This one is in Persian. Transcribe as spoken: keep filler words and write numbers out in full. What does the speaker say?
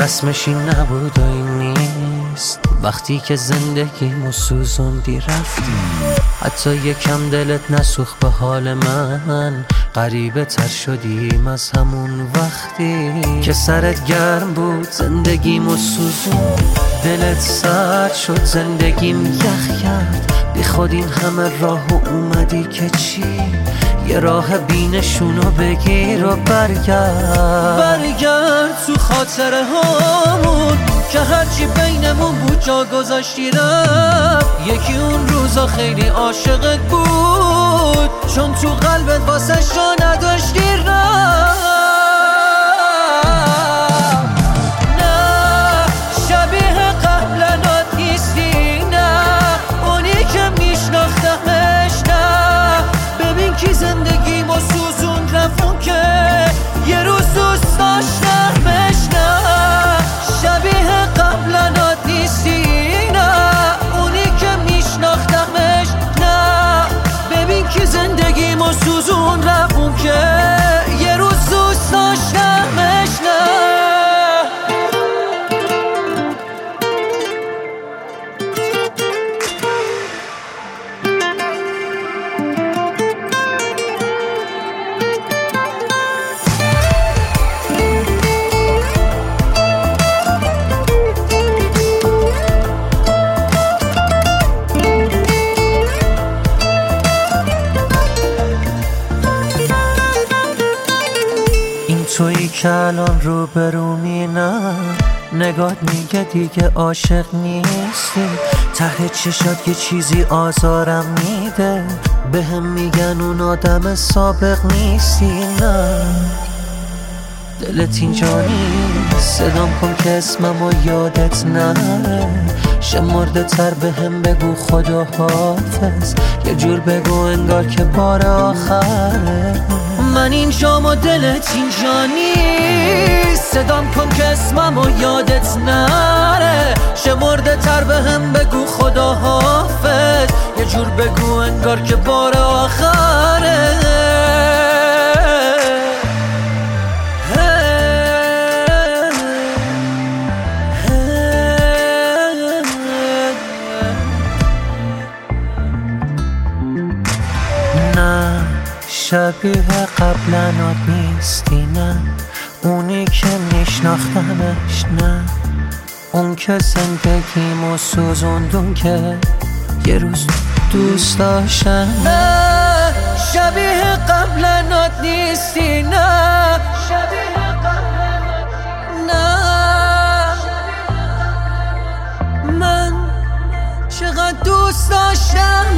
رسمش این نبود و این نیست. وقتی که زندگیمو سوزوندی رفتی، حتی یکم دلت نسوخت به حال من. غریبه تر شدیم از همون وقتی که سرت گرم بود زندگیمو سوزون. دلت سرد شد زندگیم یخ کرد، بی خود این همه راهو اومدی که چی؟ یه راه بینشونو بگیر و برگرد. برگرد تو خاطره هامون که هرچی بینمون بود جا گذاشتی رفت. یکی اون روزا خیلی عاشقت بود، چون تو قلبت واسه جا نداشتی رفت. نه شبیه قبلنات نیستی، نه اونی که میشناختمش. نه ببین کی زندگیمو سوزون رفون که یه روز دوست داشتمش. نه شبیه قبلنات نیستی، نه اونی که میشناختمش. نه ببین کی زندگیمو سوزون رفون که یه روز دوست داشتمش. نه تویی که الان رو برومی، نه نگات میگه دیگه عاشق نیستی. ته چشات یه چیزی آزارم میده، به هم میگن اون آدم سابق نیستی. نه دلت اینجا نیست، صدام کن که اسممو یادت نره. شمرده تر به هم بگو خدا حافظ، یه جور بگو انگار که بار آخره. من اینجام و دلت اینجا نیست، صدام کن که اسممو یادت نره. شمرده تر به هم بگو خدا حافظ، یه جور بگو انگار که بار آخره. نه شبیه قبلنات نیستی، نه اونی که میشناختمش. نه اون که زندگیمو سوزوندون که یه روز دوست داشتم. نه شبیه قبلنات نیستی، نه شبیه قبلنات. نه من چقدر دوست داشتم